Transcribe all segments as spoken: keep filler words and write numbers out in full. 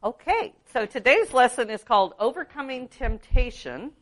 Okay, so today's lesson is called Overcoming Temptation.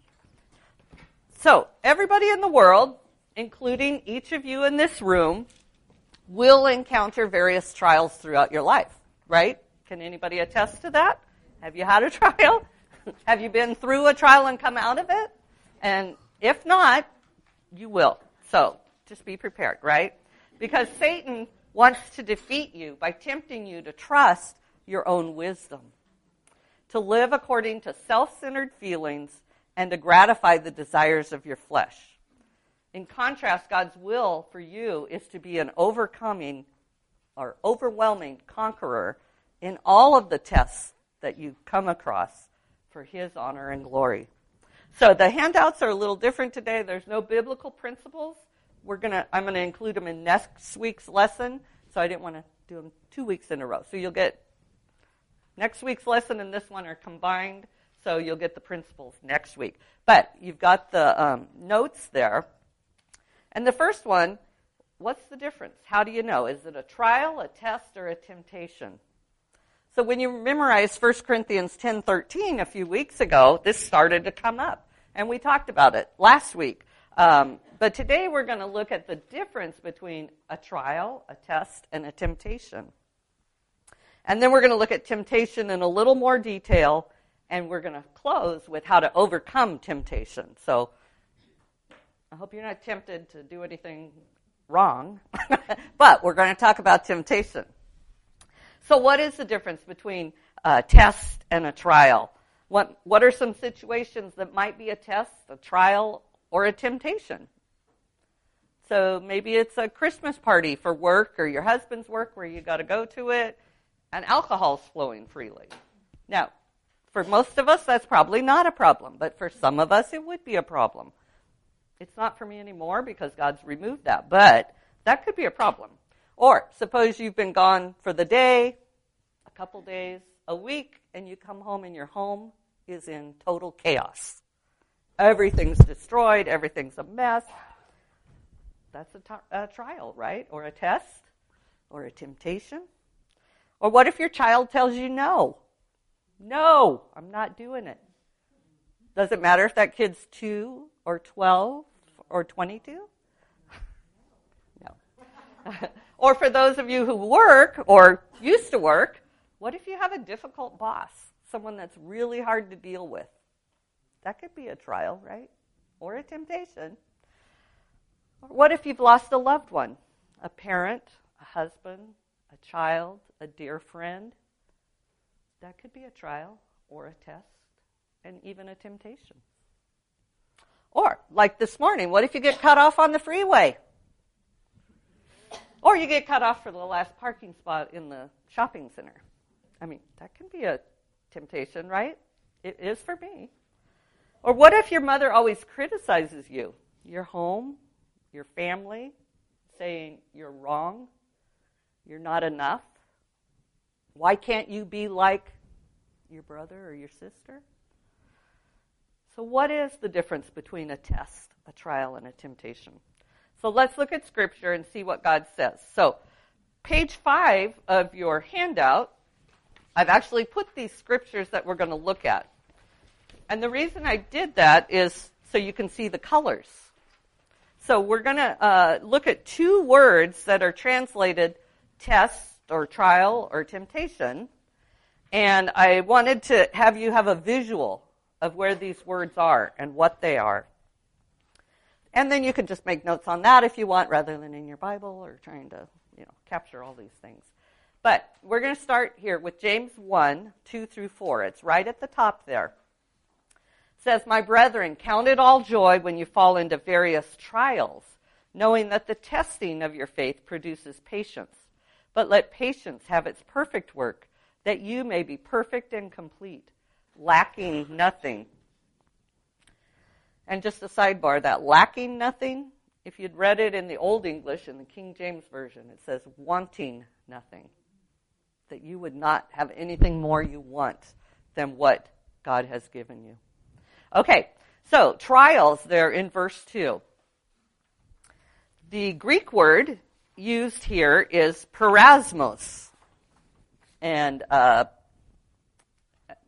So everybody in the world, including each of you in this room, will encounter various trials throughout your life, right? Can anybody attest to that? Have you had a trial? Have you been through a trial and come out of it? And if not, you will. So just be prepared, right? Because Satan wants to defeat you by tempting you to trust your own wisdom, to live according to self-centered feelings, and to gratify the desires of your flesh. In contrast, God's will for you is to be an overcoming or overwhelming conqueror in all of the tests that you come across for His honor and glory. So the handouts are a little different today. There's no biblical principles. We're gonna, I'm going to include them in next week's lesson, so I didn't want to do them two weeks in a row. So you'll get next week's lesson and this one are combined, so you'll get the principles next week. But you've got the um, notes there. And the first one, what's the difference? How do you know? Is it a trial, a test, or a temptation? So when you memorize First Corinthians ten thirteen a few weeks ago, this started to come up. And we talked about it last week. Um, but today we're going to look at the difference between a trial, a test, and a temptation. And then we're going to look at temptation in a little more detail, and we're going to close with how to overcome temptation. So I hope you're not tempted to do anything wrong, but we're going to talk about temptation. So what is the difference between a test and a trial? What, what are some situations that might be a test, a trial, or a temptation? So maybe it's a Christmas party for work or your husband's work where you got to go to it, and alcohol's flowing freely. Now, for most of us, that's probably not a problem, but for some of us, it would be a problem. It's not for me anymore because God's removed that, but that could be a problem. Or suppose you've been gone for the day, a couple days, a week, and you come home and your home is in total chaos. Everything's destroyed, everything's a mess. That's a, t- a trial, right? Or a test, or a temptation. Or what if your child tells you no? No, I'm not doing it. Does it matter if that kid's two or twelve or twenty-two? No. Or for those of you who work or used to work, what if you have a difficult boss, someone that's really hard to deal with? That could be a trial, right? Or a temptation. Or what if you've lost a loved one, a parent, a husband, a child, a dear friend? That could be a trial or a test and even a temptation. Or, like this morning, what if you get cut off on the freeway? Or you get cut off for the last parking spot in the shopping center. I mean, that can be a temptation, right? It is for me. Or what if your mother always criticizes you, your home, your family, saying you're wrong, you're not enough? Why can't you be like your brother or your sister? So what is the difference between a test, a trial, and a temptation? So let's look at Scripture and see what God says. So page five of your handout, I've actually put these scriptures that we're going to look at. And the reason I did that is so you can see the colors. So we're going to uh, look at two words that are translated test or trial or temptation. And I wanted to have you have a visual of where these words are and what they are. And then you can just make notes on that if you want, rather than in your Bible or trying to, you know, capture all these things. But we're going to start here with James one, two through four. It's right at the top there. It says, "My brethren, count it all joy when you fall into various trials, knowing that the testing of your faith produces patience. But let patience have its perfect work, that you may be perfect and complete, lacking nothing." And just a sidebar, that lacking nothing, if you'd read it in the Old English, in the King James Version, it says wanting nothing. That you would not have anything more you want than what God has given you. Okay, so trials there in verse two. The Greek word used here is parasmos. And uh,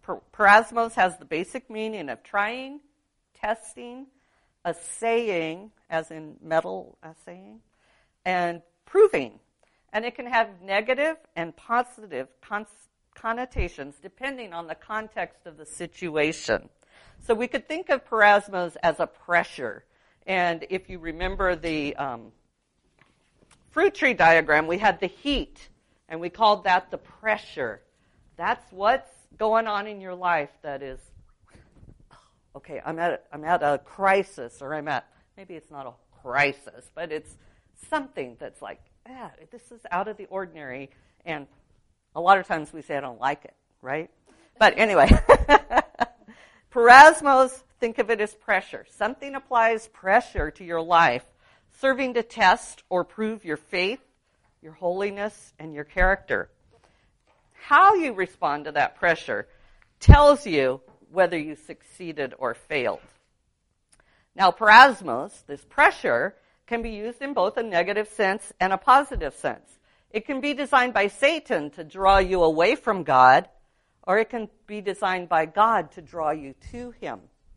Parasmos has the basic meaning of trying, testing, assaying, as in metal assaying, and proving. And it can have negative and positive con- connotations depending on the context of the situation. So we could think of parasmos as a pressure. And if you remember the um, fruit tree diagram, we had the heat, and we called that the pressure. That's what's going on in your life that is, okay, I'm at a, I'm at a crisis, or I'm at, maybe it's not a crisis, but it's something that's like, yeah, this is out of the ordinary, and a lot of times we say, I don't like it, right? But anyway, parasmos, think of it as pressure. Something applies pressure to your life, serving to test or prove your faith, your holiness, and your character. How you respond to that pressure tells you whether you succeeded or failed. Now, parasmos, this pressure, can be used in both a negative sense and a positive sense. It can be designed by Satan to draw you away from God, or it can be designed by God to draw you to him.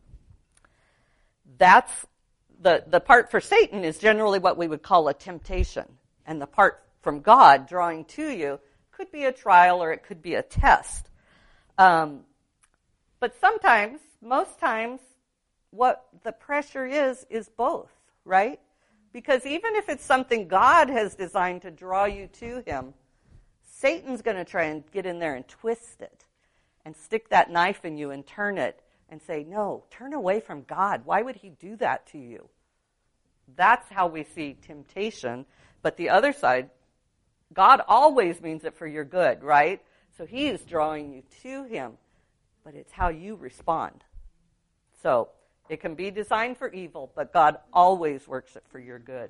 That's the, the part for Satan is generally what we would call a temptation. And the part from God drawing to you could be a trial or it could be a test. Um, but sometimes, most times, what the pressure is, is both, right? Because even if it's something God has designed to draw you to him, Satan's going to try and get in there and twist it and stick that knife in you and turn it and say, no, turn away from God. Why would he do that to you? That's how we see temptation. But the other side, God always means it for your good, right? So he is drawing you to him, but it's how you respond. So it can be designed for evil, but God always works it for your good.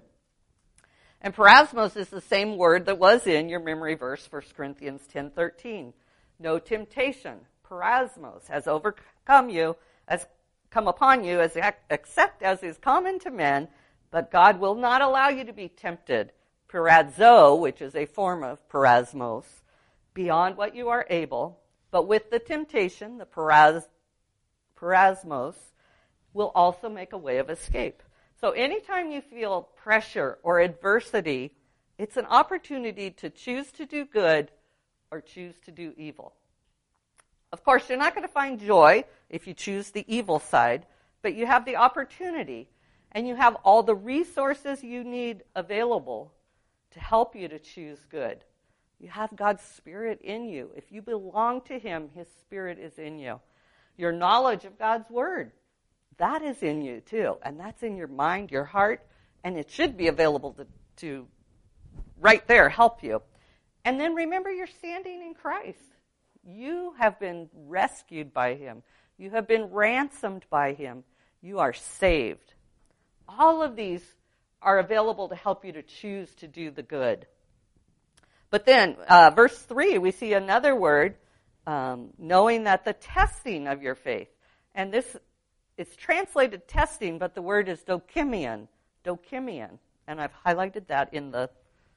And parasmos is the same word that was in your memory verse, First Corinthians ten thirteen. No temptation, parasmos, has overcome you, has come upon you, as except as is common to men, but God will not allow you to be tempted. Parazo, which is a form of parasmos, beyond what you are able, but with the temptation, the paras, parasmos, will also make a way of escape. So anytime you feel pressure or adversity, it's an opportunity to choose to do good or choose to do evil. Of course, you're not going to find joy if you choose the evil side, but you have the opportunity, and you have all the resources you need available to help you to choose good. You have God's Spirit in you. If you belong to him, his Spirit is in you. Your knowledge of God's Word, that is in you too. And that's in your mind, your heart, and it should be available to, to right there help you. And then remember, you're standing in Christ. You have been rescued by him. You have been ransomed by him. You are saved. All of these are available to help you to choose to do the good. But then, uh, verse three, we see another word, um, knowing that the testing of your faith. And this, it's translated testing, but the word is dokimion, dokimion. And I've highlighted that in the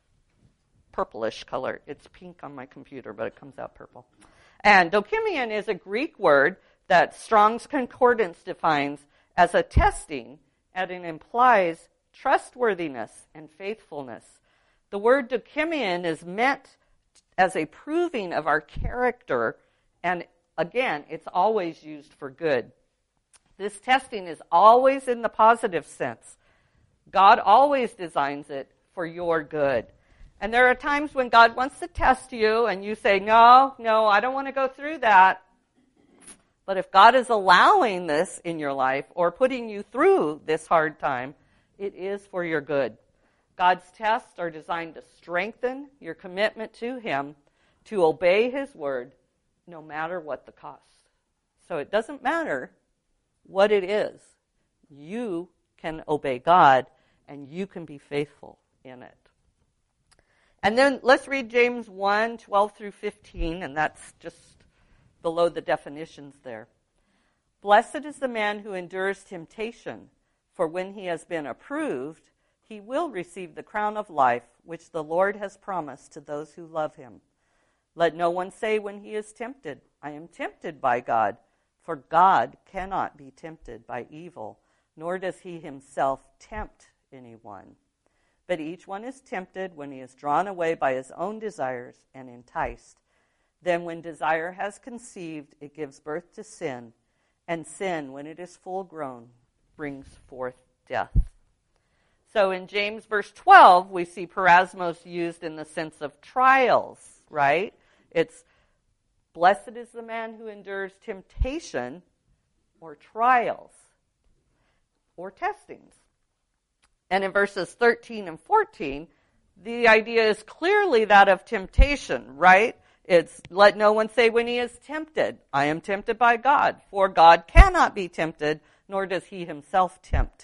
purplish color. It's pink on my computer, but it comes out purple. And dokimion is a Greek word that Strong's Concordance defines as a testing, and it implies trustworthiness and faithfulness. The word dokimion is meant as a proving of our character, and again, it's always used for good. This testing is always in the positive sense. God always designs it for your good. And there are times when God wants to test you, and you say, no, no, I don't want to go through that. But if God is allowing this in your life or putting you through this hard time, it is for your good. God's tests are designed to strengthen your commitment to him, to obey his word, no matter what the cost. So it doesn't matter what it is. You can obey God, and you can be faithful in it. And then let's read James one, twelve through fifteen, and that's just below the definitions there. Blessed is the man who endures temptation, for when he has been approved, he will receive the crown of life, which the Lord has promised to those who love him. Let no one say when he is tempted, I am tempted by God. For God cannot be tempted by evil, nor does he himself tempt anyone. But each one is tempted when he is drawn away by his own desires and enticed. Then when desire has conceived, it gives birth to sin, and sin, when it is full grown, brings forth death. So in James verse twelve, we see parasmos used in the sense of trials, right? It's blessed is the man who endures temptation or trials or testings. And in verses thirteen and fourteen, the idea is clearly that of temptation, right? It's let no one say when he is tempted, I am tempted by God. For God cannot be tempted, nor does he himself tempt.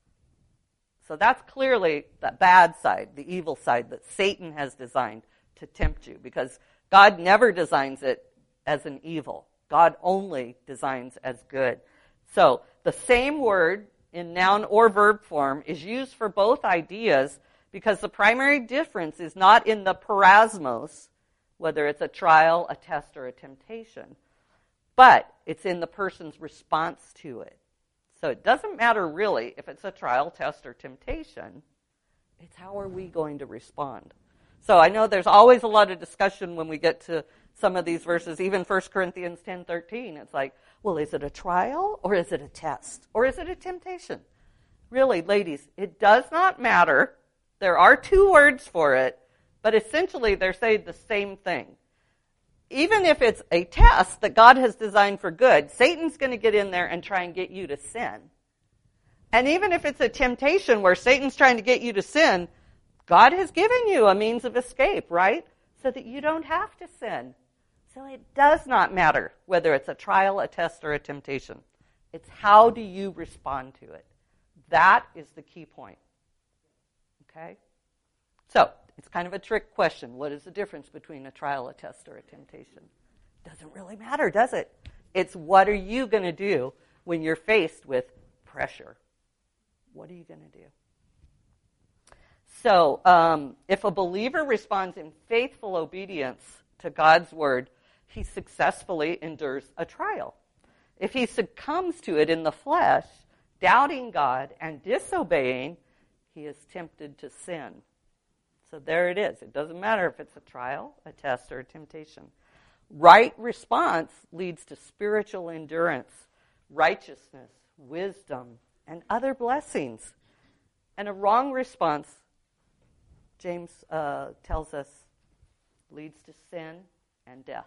So that's clearly the bad side, the evil side that Satan has designed to tempt you, because God never designs it as an evil. God only designs as good. So the same word in noun or verb form is used for both ideas, because the primary difference is not in the parasmos, whether it's a trial, a test, or a temptation, but it's in the person's response to it. So it doesn't matter really if it's a trial, test, or temptation. It's how are we going to respond? So I know there's always a lot of discussion when we get to some of these verses, even First Corinthians ten thirteen. It's like, well, is it a trial or is it a test? Or is it a temptation? Really, ladies, it does not matter. There are two words for it, but essentially they're saying the same thing. Even if it's a test that God has designed for good, Satan's going to get in there and try and get you to sin. And even if it's a temptation where Satan's trying to get you to sin, God has given you a means of escape, right? So that you don't have to sin. So it does not matter whether it's a trial, a test, or a temptation. It's how do you respond to it. That is the key point. Okay? So, it's kind of a trick question. What is the difference between a trial, a test, or a temptation? Doesn't really matter, does it? It's what are you going to do when you're faced with pressure? What are you going to do? So, um, if a believer responds in faithful obedience to God's word, he successfully endures a trial. If he succumbs to it in the flesh, doubting God and disobeying, he is tempted to sin. So there it is. It doesn't matter if it's a trial, a test, or a temptation. Right response leads to spiritual endurance, righteousness, wisdom, and other blessings. And a wrong response, James uh, tells us, leads to sin and death.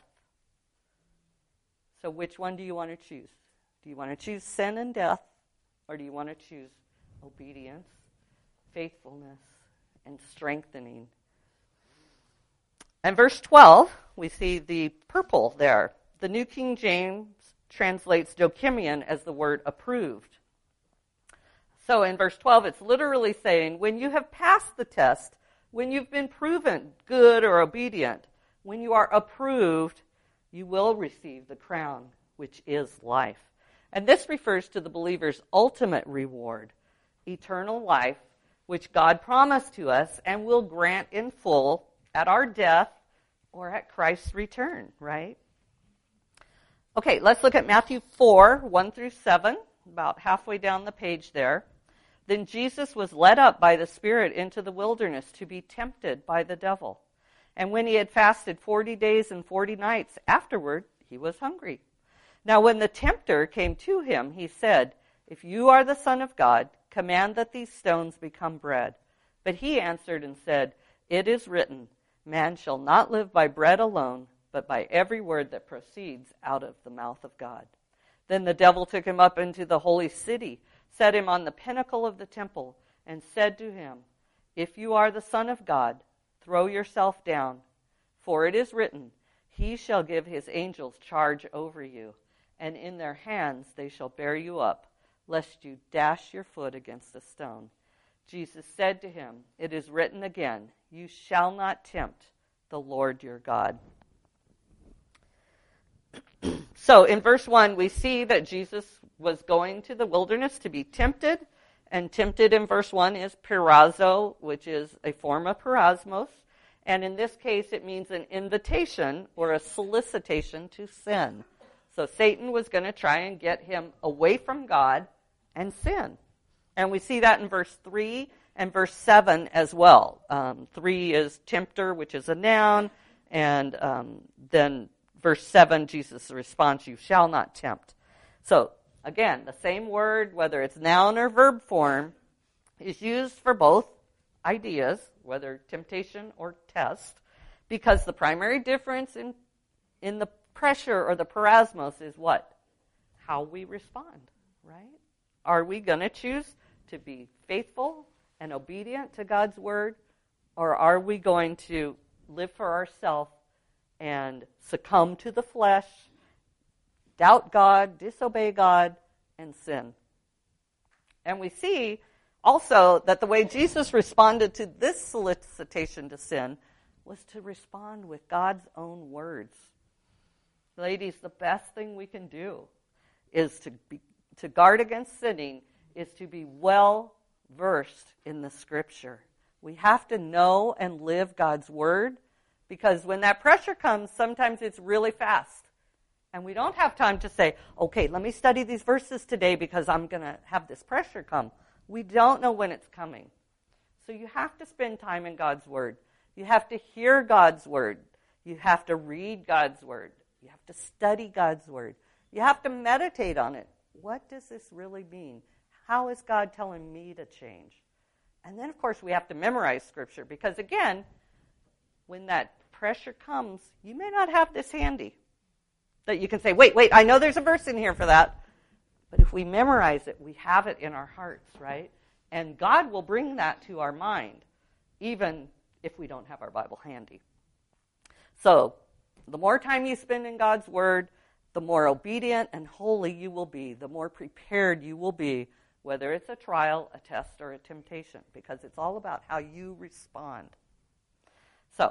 So which one do you want to choose? Do you want to choose sin and death, or do you want to choose obedience, faithfulness, and strengthening? And verse twelve, we see the purple there. The New King James translates dokimion as the word approved. So in verse twelve, it's literally saying, when you have passed the test, when you've been proven good or obedient, when you are approved, you will receive the crown, which is life. And this refers to the believer's ultimate reward, eternal life, which God promised to us and will grant in full at our death or at Christ's return, right? Okay, let's look at Matthew four, one through seven, about halfway down the page there. Then Jesus was led up by the Spirit into the wilderness to be tempted by the devil. And when he had fasted forty days and forty nights, afterward he was hungry. Now when the tempter came to him, he said, "If you are the Son of God, command that these stones become bread." But he answered and said, "It is written, man shall not live by bread alone, but by every word that proceeds out of the mouth of God." Then the devil took him up into the holy city, set him on the pinnacle of the temple, and said to him, "If you are the Son of God, throw yourself down, for it is written, he shall give his angels charge over you, and in their hands they shall bear you up, lest you dash your foot against a stone." Jesus said to him, "It is written again, you shall not tempt the Lord your God." So in verse one, we see that Jesus was going to the wilderness to be tempted, and tempted in verse one is pirazo, which is a form of parasmos, And in this case, it means an invitation or a solicitation to sin. So Satan was going to try and get him away from God and sin. And we see that in verse three and verse seven as well. Um, three is tempter, which is a noun. And um, then verse seven, Jesus' response, you shall not tempt. So again, the same word, whether it's noun or verb form, is used for both ideas, whether temptation or test, because the primary difference in, in the pressure or the parasmos is what? How we respond, right? Are we going to choose to be faithful and obedient to God's word, or are we going to live for ourselves and succumb to the flesh, doubt God, disobey God, and sin? And we see also that the way Jesus responded to this solicitation to sin was to respond with God's own words. Ladies, the best thing we can do is to be, to guard against sinning is to be well versed in the Scripture. We have to know and live God's word, because when that pressure comes, sometimes it's really fast. And we don't have time to say, okay, let me study these verses today because I'm going to have this pressure come. We don't know when it's coming. So you have to spend time in God's word. You have to hear God's word. You have to read God's word. You have to study God's word. You have to meditate on it. What does this really mean? How is God telling me to change? And then, of course, we have to memorize Scripture, because, again, when that pressure comes, you may not have this handy that you can say, wait, wait, I know there's a verse in here for that. But if we memorize it, we have it in our hearts, right? And God will bring that to our mind, even if we don't have our Bible handy. So, the more time you spend in God's word, the more obedient and holy you will be, the more prepared you will be, whether it's a trial, a test, or a temptation, because it's all about how you respond. So,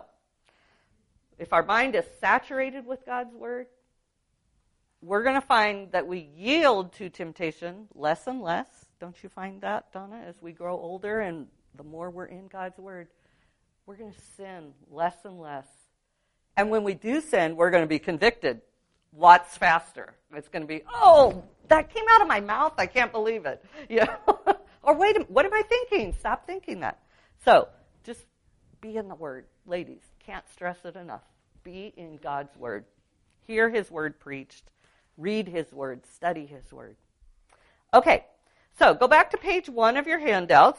if our mind is saturated with God's word, we're going to find that we yield to temptation less and less. Don't you find that, Donna? As we grow older and the more we're in God's word, we're going to sin less and less. And when we do sin, we're going to be convicted lots faster. It's going to be, oh, that came out of my mouth. I can't believe it. You know? Or wait, what am I thinking? Stop thinking that. So just be in the word. Ladies, can't stress it enough. Be in God's word. Hear his word preached. Read his word. Study his word. Okay, so go back to page one of your handouts.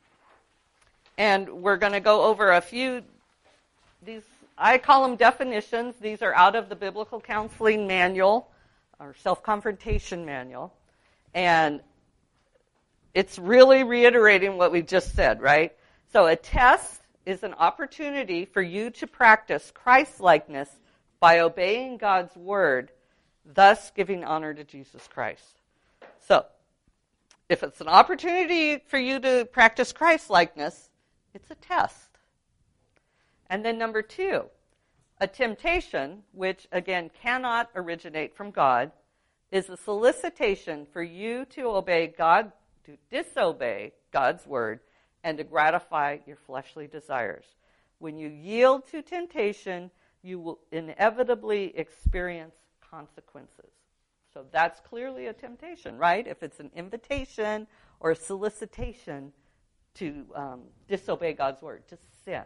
And we're going to go over a few, these, I call them definitions. These are out of the Biblical Counseling Manual, or Self-Confrontation Manual. And it's really reiterating what we just said, right? So a test is an opportunity for you to practice Christ-likeness by obeying God's word, thus giving honor to Jesus Christ. So, if it's an opportunity for you to practice Christ-likeness, it's a test. And then number two, a temptation, which again cannot originate from God, is a solicitation for you to obey God, to disobey God's word, and to gratify your fleshly desires. When you yield to temptation, you will inevitably experience consequences. So that's clearly a temptation, right? If it's an invitation or a solicitation to um, disobey God's word, to sin.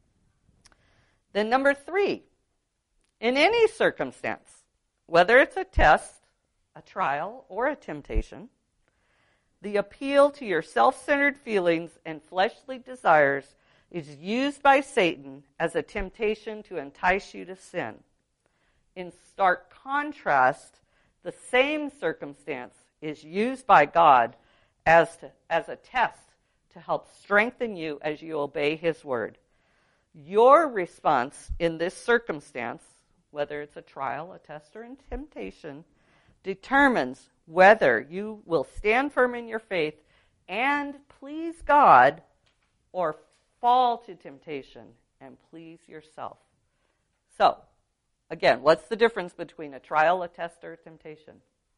Then number three, in any circumstance, whether it's a test, a trial, or a temptation, the appeal to your self-centered feelings and fleshly desires is used by Satan as a temptation to entice you to sin. In stark contrast, the same circumstance is used by God as, to, as a test to help strengthen you as you obey his word. Your response in this circumstance, whether it's a trial, a test, or a temptation, determines whether you will stand firm in your faith and please God, or fall to temptation and please yourself. So, again, what's the difference between a trial, a test, or a temptation?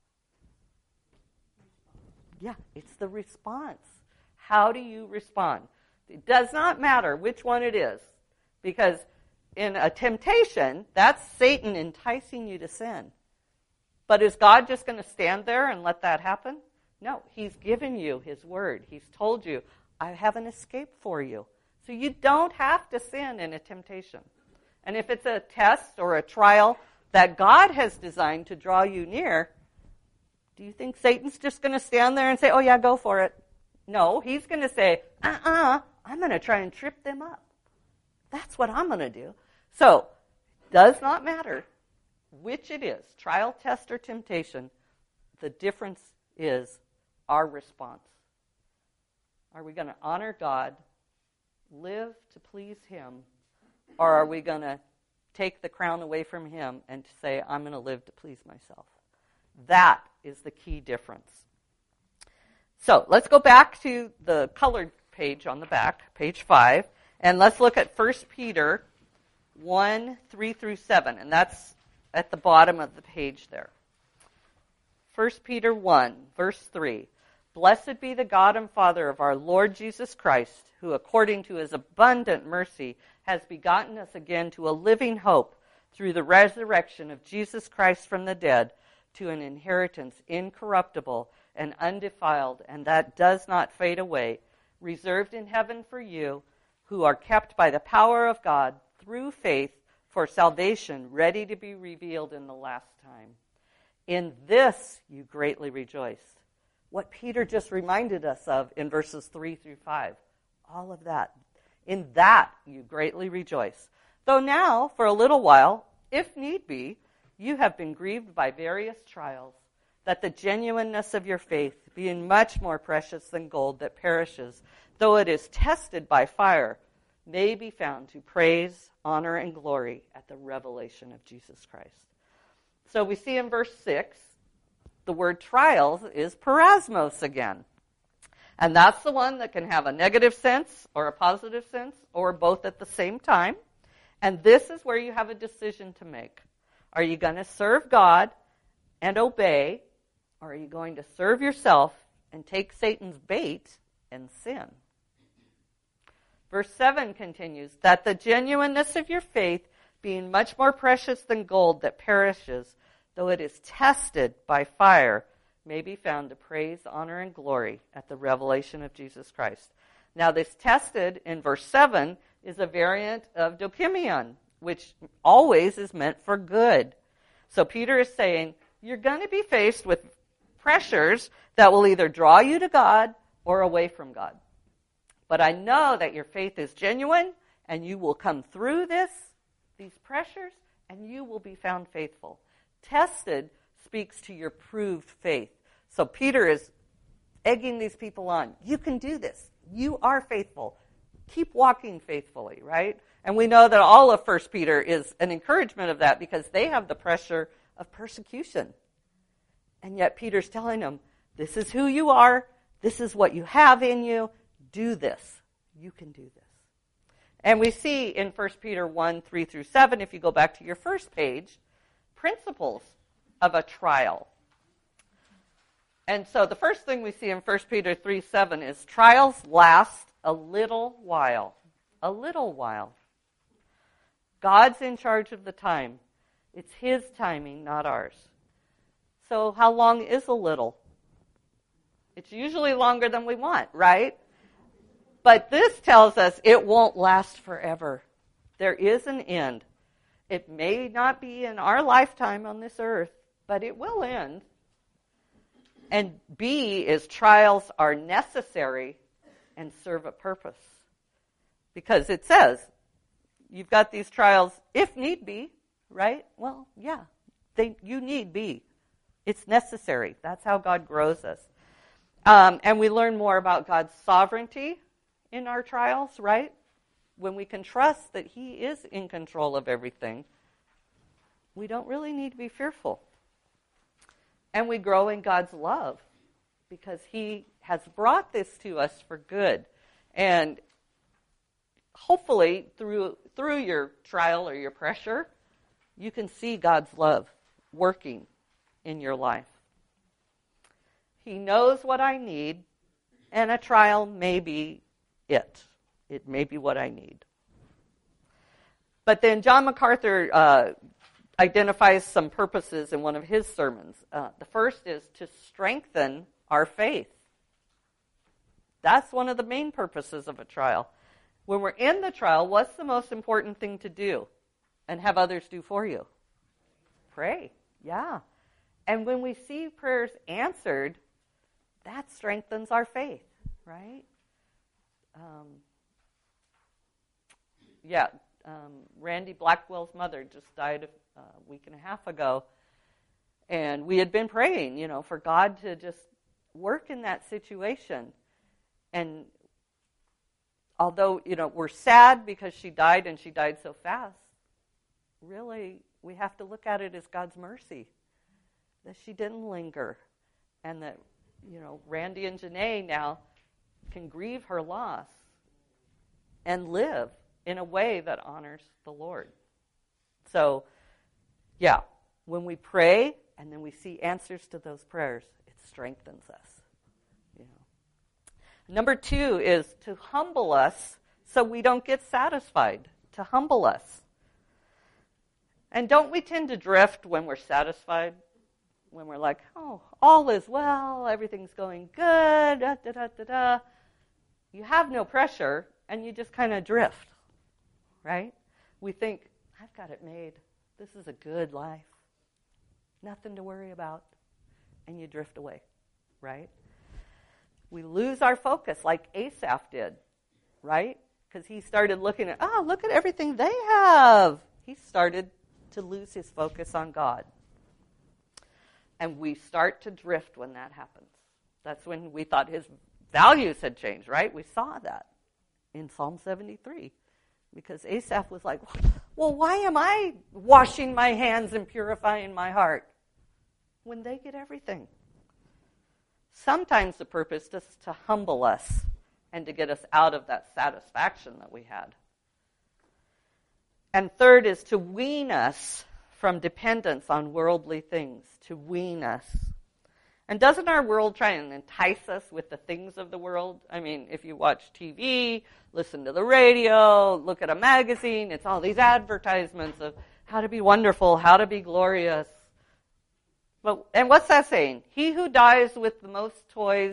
Yeah, it's the response. How do you respond? It does not matter which one it is. Because in a temptation, that's Satan enticing you to sin. But is God just going to stand there and let that happen? No, he's given you his word. He's told you, I have an escape for you. So you don't have to sin in a temptation. And if it's a test or a trial that God has designed to draw you near, do you think Satan's just going to stand there and say, oh yeah, go for it? No, he's going to say, uh-uh, I'm going to try and trip them up. That's what I'm going to do. So, does not matter which it is, trial, test, or temptation. The difference is our response. Are we going to honor God, live to please him, or are we going to take the crown away from him and say, I'm going to live to please myself? That is the key difference. So let's go back to the colored page on the back, page five, and let's look at First Peter one, three through seven, and that's at the bottom of the page there. First Peter one, verse three. Blessed be the God and Father of our Lord Jesus Christ, who according to his abundant mercy has begotten us again to a living hope through the resurrection of Jesus Christ from the dead, to an inheritance incorruptible and undefiled, and that does not fade away, reserved in heaven for you, who are kept by the power of God through faith for salvation, ready to be revealed in the last time. In this you greatly rejoice. What Peter just reminded us of in verses three through five. All of that. In that you greatly rejoice. Though now, for a little while, if need be, you have been grieved by various trials, that the genuineness of your faith, being much more precious than gold that perishes, though it is tested by fire, may be found to praise, honor, and glory at the revelation of Jesus Christ. So we see in verse six, the word trials is parasmos again. And that's the one that can have a negative sense or a positive sense or both at the same time. And this is where you have a decision to make. Are you going to serve God and obey, or are you going to serve yourself and take Satan's bait and sin? Verse seven continues, that the genuineness of your faith, being much more precious than gold that perishes, though it is tested by fire, may be found to praise, honor, and glory at the revelation of Jesus Christ. Now this tested in verse seven is a variant of dokimion, which always is meant for good. So Peter is saying, you're going to be faced with pressures that will either draw you to God or away from God. But I know that your faith is genuine, and you will come through this, these pressures, and you will be found faithful. Tested speaks to your proved faith. So Peter is egging these people on. You can do this. You are faithful. Keep walking faithfully, right? And we know that all of First Peter is an encouragement of that because they have the pressure of persecution. And yet Peter's telling them, this is who you are. This is what you have in you. Do this. You can do this. And we see in First Peter one, three through seven, if you go back to your first page, principles of a trial. And so the first thing we see in First Peter three, seven is trials last a little while. A little while. God's in charge of the time. It's his timing, not ours. So how long is a little? It's usually longer than we want, right? But this tells us it won't last forever. There is an end. It may not be in our lifetime on this earth, but it will end. And B is trials are necessary and serve a purpose. Because it says, you've got these trials if need be, right? Well, yeah, they, you need be. It's necessary. That's how God grows us. Um, and we learn more about God's sovereignty in our trials, right? When we can trust that he is in control of everything, we don't really need to be fearful. And we grow in God's love because he has brought this to us for good. And hopefully through through your trial or your pressure, you can see God's love working in your life. He knows what I need, and a trial may be it. It may be what I need. But then John MacArthur uh, identifies some purposes in one of his sermons. Uh, the first is to strengthen our faith. That's one of the main purposes of a trial. When we're in the trial, what's the most important thing to do and have others do for you? Pray. Yeah. And when we see prayers answered, that strengthens our faith, right? Um, yeah, um, Randy Blackwell's mother just died a, a week and a half ago, and we had been praying, you know, for God to just work in that situation. And although, you know, we're sad because she died and she died so fast, really, we have to look at it as God's mercy, that she didn't linger, and that, you know, Randy and Janae now can grieve her loss and live in a way that honors the Lord. So, yeah, when we pray and then we see answers to those prayers, it strengthens us. You know. Number two is to humble us so we don't get satisfied, to humble us. And don't we tend to drift when we're satisfied? When we're like, oh, all is well, everything's going good, da, da, da, da, da. You have no pressure, and you just kind of drift, right? We think, I've got it made. This is a good life. Nothing to worry about. And you drift away, right? We lose our focus like Asaph did, right? Because he started looking at, oh, look at everything they have. He started to lose his focus on God. And we start to drift when that happens. That's when we thought his values had changed, right? We saw that in Psalm seventy-three. Because Asaph was like, well, why am I washing my hands and purifying my heart when they get everything? Sometimes the purpose is to humble us and to get us out of that satisfaction that we had. And third is to wean us from dependence on worldly things, to wean us. And doesn't our world try and entice us with the things of the world? I mean, if you watch T V, listen to the radio, look at a magazine, it's all these advertisements of how to be wonderful, how to be glorious. But, and what's that saying? He who dies with the most toys.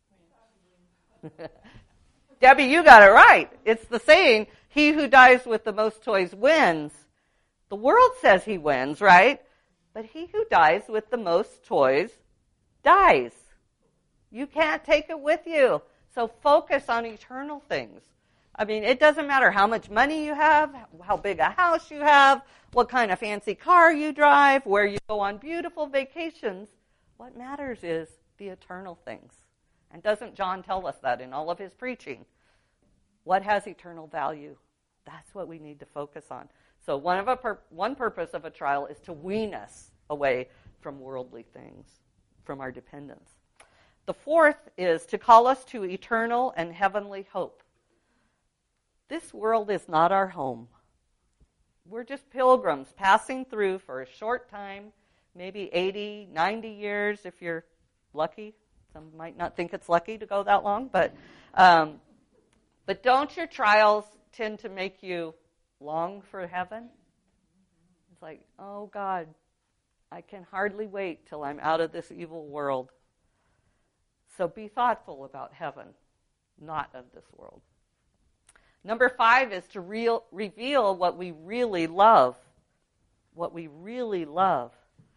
Debbie, you got it right. It's the saying, he who dies with the most toys wins. The world says he wins, right? But he who dies with the most toys dies. You can't take it with you. So focus on eternal things. I mean, it doesn't matter how much money you have, how big a house you have, what kind of fancy car you drive, where you go on beautiful vacations. What matters is the eternal things. And doesn't John tell us that in all of his preaching? What has eternal value? That's what we need to focus on. So one of a pur- one purpose of a trial is to wean us away from worldly things, from our dependence. The fourth is to call us to eternal and heavenly hope. This world is not our home. We're just pilgrims passing through for a short time, maybe eighty, ninety years if you're lucky. Some might not think it's lucky to go that long, but um, but don't your trials tend to make you long for heaven? It's like, oh God, I can hardly wait till I'm out of this evil world. So be thoughtful about heaven, not of this world. Number five is to real, reveal what we really love. What we really love.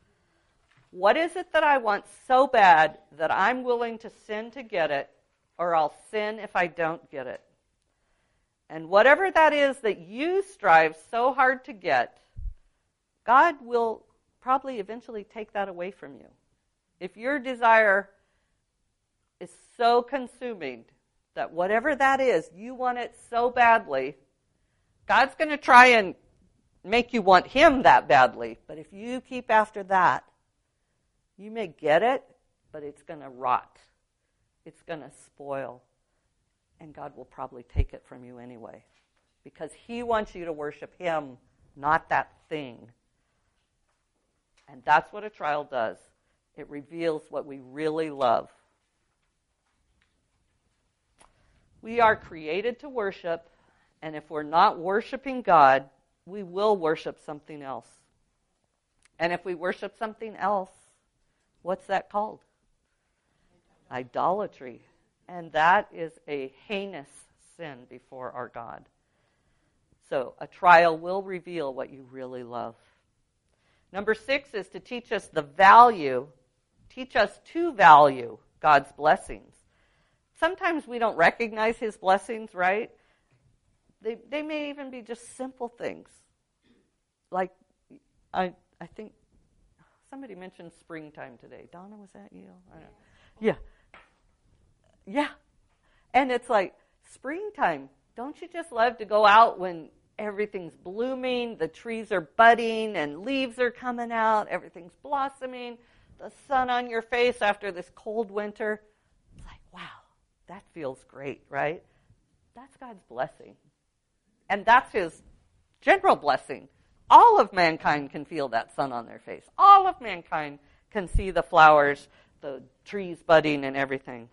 What is it that I want so bad that I'm willing to sin to get it, or I'll sin if I don't get it? And whatever that is that you strive so hard to get, God will probably eventually take that away from you. If your desire is so consuming that whatever that is, you want it so badly, God's going to try and make you want him that badly. But if you keep after that, you may get it, but it's going to rot. It's going to spoil. And God will probably take it from you anyway. Because he wants you to worship him, not that thing. And that's what a trial does. It reveals what we really love. We are created to worship, and if we're not worshiping God, we will worship something else. And if we worship something else, what's that called? Idolatry. And that is a heinous sin before our God. So a trial will reveal what you really love. Number six is to teach us the value, teach us to value God's blessings. Sometimes we don't recognize his blessings, right? They they may even be just simple things. Like, I I think somebody mentioned springtime today. Donna, was that you? I don't know. Yeah. Yeah. And it's like, springtime. Don't you just love to go out when everything's blooming, the trees are budding, and leaves are coming out, everything's blossoming, the sun on your face after this cold winter? It's like, wow, that feels great, right? That's God's blessing. And that's his general blessing. All of mankind can feel that sun on their face. All of mankind can see the flowers, the trees budding, and everything.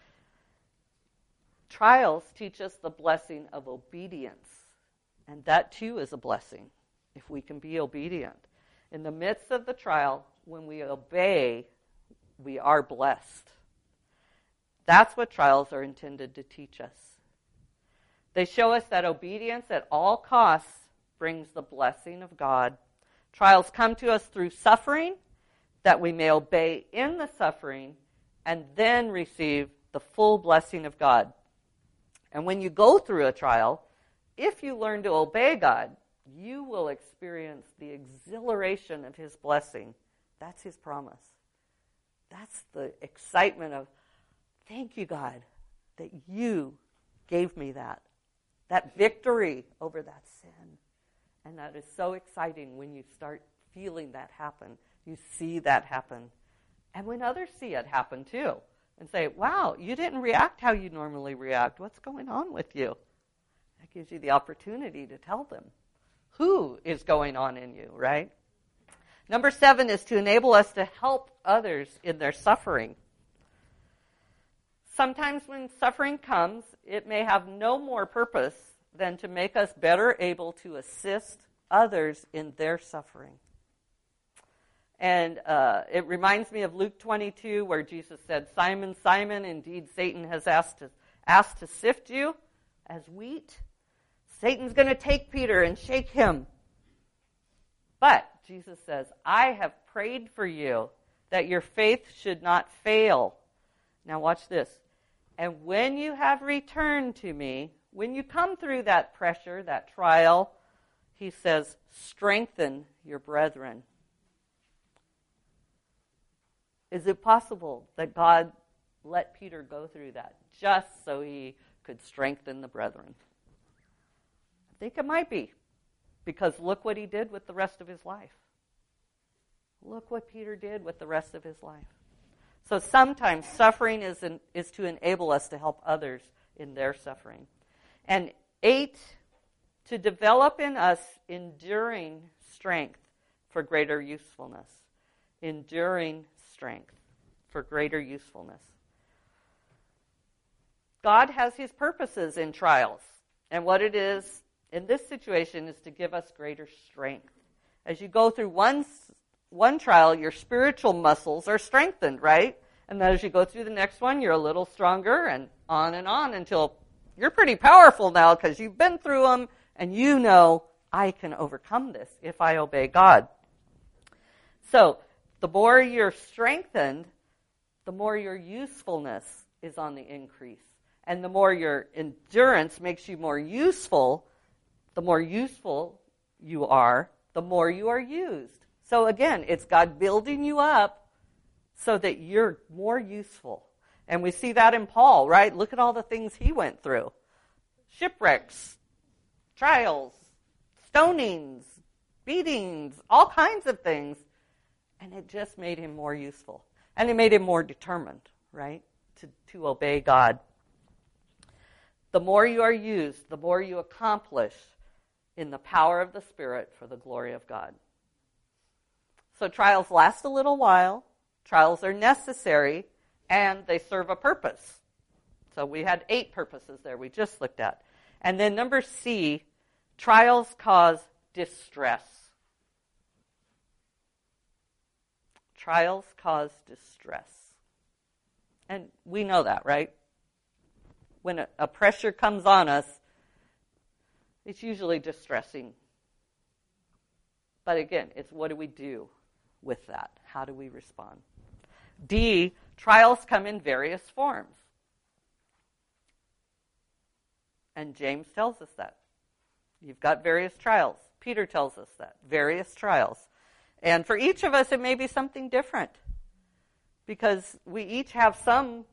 Trials teach us the blessing of obedience. And that too is a blessing, if we can be obedient. In the midst of the trial, when we obey, we are blessed. That's what trials are intended to teach us. They show us that obedience at all costs brings the blessing of God. Trials come to us through suffering, that we may obey in the suffering and then receive the full blessing of God. And when you go through a trial, if you learn to obey God, you will experience the exhilaration of his blessing. That's his promise. That's the excitement of, thank you, God, that you gave me that. That victory over that sin. And that is so exciting when you start feeling that happen. You see that happen. And when others see it happen too. And say, wow, you didn't react how you normally react. What's going on with you? That gives you the opportunity to tell them who is going on in you, right? Number seven is to enable us to help others in their suffering. Sometimes when suffering comes, it may have no more purpose than to make us better able to assist others in their suffering. And uh, it reminds me of Luke twenty-two, where Jesus said, Simon, Simon, indeed Satan has asked to, asked to sift you as wheat. Satan's going to take Peter and shake him. But Jesus says, I have prayed for you that your faith should not fail. Now watch this. And when you have returned to me, when you come through that pressure, that trial, he says, strengthen your brethren. Is it possible that God let Peter go through that just so he could strengthen the brethren? I think it might be, because look what he did with the rest of his life. Look what Peter did with the rest of his life. So sometimes suffering is, in, is to enable us to help others in their suffering. And eight, to develop in us enduring strength for greater usefulness. Enduring strength for greater usefulness. God has his purposes in trials. And what it is in this situation is to give us greater strength. As you go through one, one trial, your spiritual muscles are strengthened, right? And then as you go through the next one, you're a little stronger, and on and on until you're pretty powerful now because you've been through them and you know, I can overcome this if I obey God. So the more you're strengthened, the more your usefulness is on the increase. And the more your endurance makes you more useful, the more useful you are, the more you are used. So again, it's God building you up so that you're more useful. And we see that in Paul, right? Look at all the things he went through. Shipwrecks, trials, stonings, beatings, all kinds of things. And it just made him more useful. And it made him more determined, right, to, to obey God. The more you are used, the more you accomplish in the power of the Spirit for the glory of God. So trials last a little while. Trials are necessary, and they serve a purpose. So we had eight purposes there we just looked at. And then number C, trials cause distress. Trials cause distress. And we know that, right? When a, a pressure comes on us, it's usually distressing. But again, it's what do we do with that? How do we respond? D, trials come in various forms. And James tells us that. You've got various trials. Peter tells us that. Various trials. And for each of us, it may be something different. Because we each have some,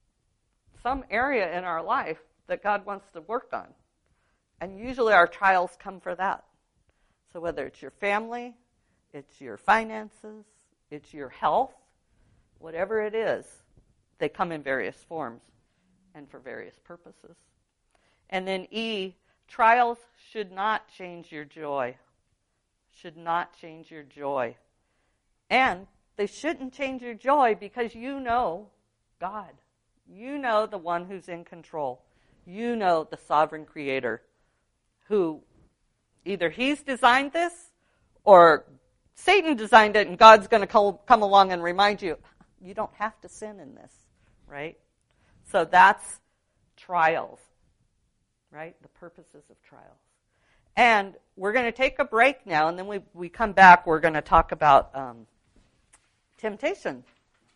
some area in our life that God wants to work on. And usually our trials come for that. So whether it's your family, it's your finances, it's your health, whatever it is, they come in various forms and for various purposes. And then E, trials should not change your joy. Should not change your joy. And they shouldn't change your joy because you know God. You know the one who's in control. You know the sovereign creator who either he's designed this or Satan designed it and God's going to come along and remind you, you don't have to sin in this, right? So that's trials, right? The purposes of trials. And we're going to take a break now, and then we, we come back, we're going to talk about um, temptation.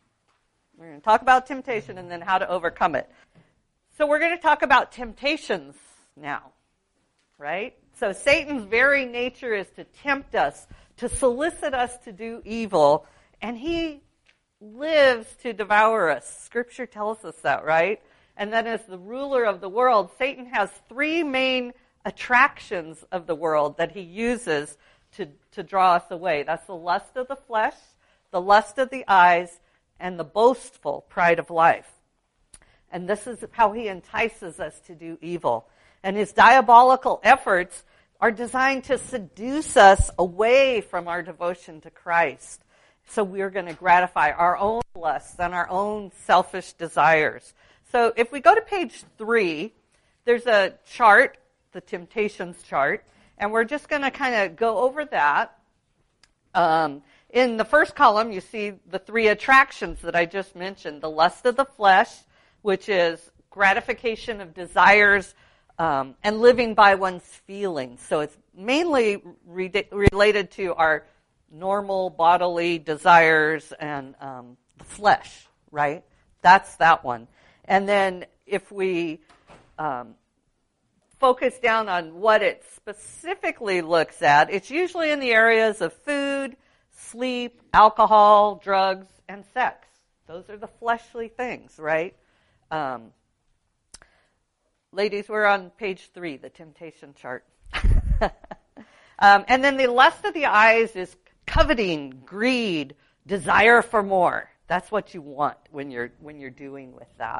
We're going to talk about temptation and then how to overcome it. So we're going to talk about temptations now, right? So Satan's very nature is to tempt us, to solicit us to do evil, and he lives to devour us. Scripture tells us that, right? And then as the ruler of the world, Satan has three main attractions of the world that he uses to, to draw us away. That's the lust of the flesh, the lust of the eyes, and the boastful pride of life. And this is how he entices us to do evil. And his diabolical efforts are designed to seduce us away from our devotion to Christ. So we're going to gratify our own lusts and our own selfish desires. So if we go to page three, there's a chart, the temptations chart, and we're just going to kind of go over that. Um, in the first column, you see the three attractions that I just mentioned. The lust of the flesh, which is gratification of desires um, and living by one's feelings. So it's mainly re- related to our normal bodily desires and um, the flesh, right? That's that one. And then if we um, focus down on what it specifically looks at, it's usually in the areas of food, sleep, alcohol, drugs, and sex. Those are the fleshly things, right? Um, ladies, we're on page three, the temptation chart. um, and then the lust of the eyes is coveting, greed, desire for more. That's what you want when you're when you're doing with that.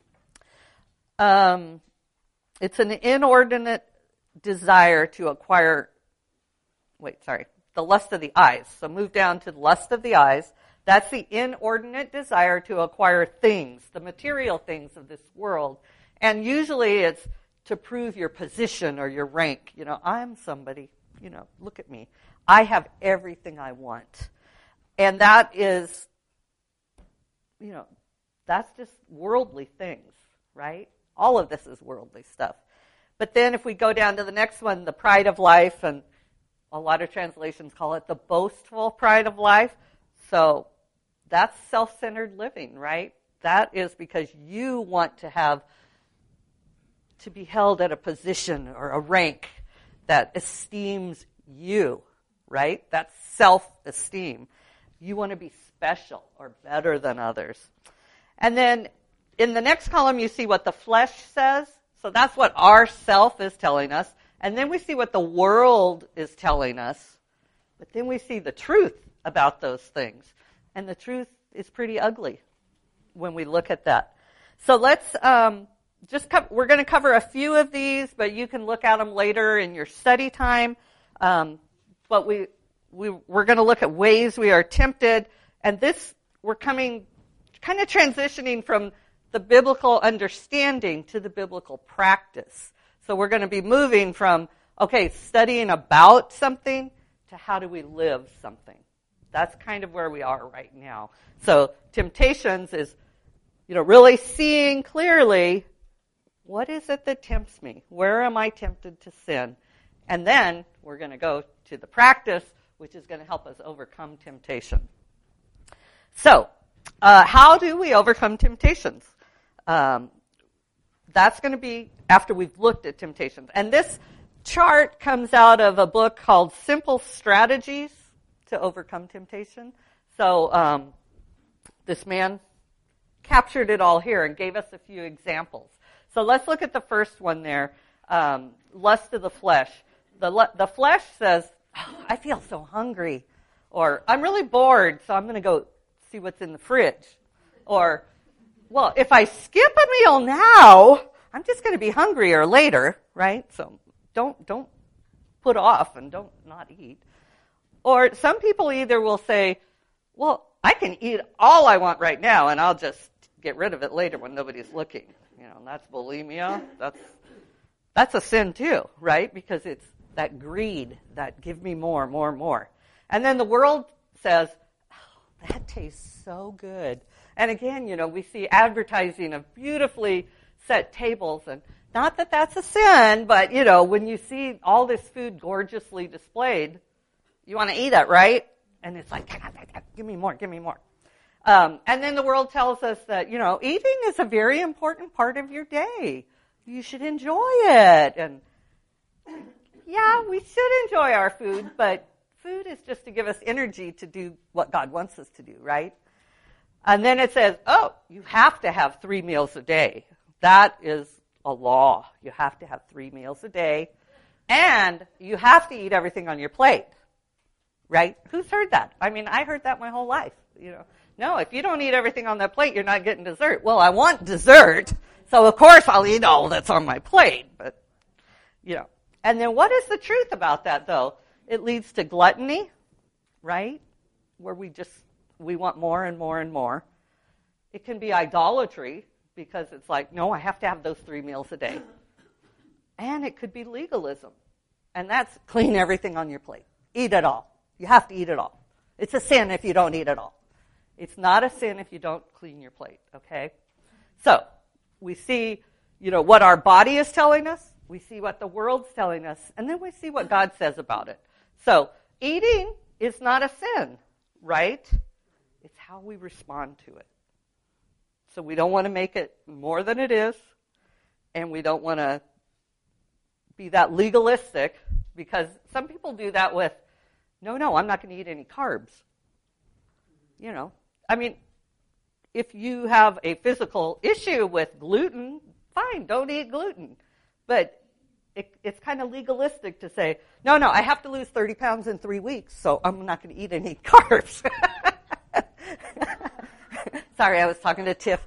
Um, it's an inordinate desire to acquire. Wait, sorry. The lust of the eyes. So move down to the lust of the eyes. That's the inordinate desire to acquire things, the material things of this world. And usually it's to prove your position or your rank. You know, I'm somebody. You know, look at me. I have everything I want. And that is, you know, that's just worldly things, right? All of this is worldly stuff. But then if we go down to the next one, the pride of life, and a lot of translations call it the boastful pride of life. So that's self-centered living, right? That is because you want to have, to be held at a position or a rank that esteems you, right? That's self-esteem. You want to be special or better than others. And then in the next column, you see what the flesh says. So that's what our self is telling us. And then we see what the world is telling us. But then we see the truth about those things. And the truth is pretty ugly when we look at that. So let's um, just co- we're going to cover a few of these, but you can look at them later in your study time. Um, but we, we, we're going to look at ways we are tempted. And this, we're coming, kind of transitioning from the biblical understanding to the biblical practice. So we're going to be moving from, okay, studying about something to how do we live something. That's kind of where we are right now. So temptations is, you know, really seeing clearly, what is it that tempts me? Where am I tempted to sin? And then we're going to go to the practice, which is going to help us overcome temptation. So, uh, how do we overcome temptations? Um, that's going to be after we've looked at temptations. And this chart comes out of a book called Simple Strategies to Overcome Temptation. So um, this man captured it all here and gave us a few examples. So let's look at the first one there, um, lust of the flesh. The, the flesh says, oh, I feel so hungry, or I'm really bored, so I'm going to go see what's in the fridge. Or, well, if I skip a meal now, I'm just going to be hungrier later, right? So don't don't put off and don't not eat. Or some people either will say, well, I can eat all I want right now, and I'll just get rid of it later when nobody's looking. You know, that's bulimia. That's that's a sin too, right? Because it's that greed, that give me more, more, more. And then the world says, oh, that tastes so good. And again, you know, we see advertising of beautifully set tables, and not that that's a sin, but, you know, when you see all this food gorgeously displayed, you want to eat it, right? And it's like, give me more, give me more. Um, and then the world tells us that, you know, eating is a very important part of your day. You should enjoy it. And yeah, we should enjoy our food, but food is just to give us energy to do what God wants us to do, right? And then it says, oh, you have to have three meals a day. That is a law. You have to have three meals a day. And you have to eat everything on your plate, right? Who's heard that? I mean, I heard that my whole life, you know. No, if you don't eat everything on that plate, you're not getting dessert. Well, I want dessert, so of course I'll eat all that's on my plate. But, you know. And then what is the truth about that, though? It leads to gluttony, right? Where we just, we want more and more and more. It can be idolatry, because it's like, no, I have to have those three meals a day. And it could be legalism. And that's clean everything on your plate. Eat it all. You have to eat it all. It's a sin if you don't eat it all. It's not a sin if you don't clean your plate, okay? So, we see, you know, what our body is telling us. We see what the world's telling us. And then we see what God says about it. So, eating is not a sin, right? It's how we respond to it. So we don't want to make it more than it is, and we don't want to be that legalistic, because some people do that with, no, no, I'm not going to eat any carbs. You know, I mean, if you have a physical issue with gluten, fine, don't eat gluten. But it, it's kind of legalistic to say, no, no, I have to lose thirty pounds in three weeks, so I'm not going to eat any carbs. Sorry, I was talking to Tiff.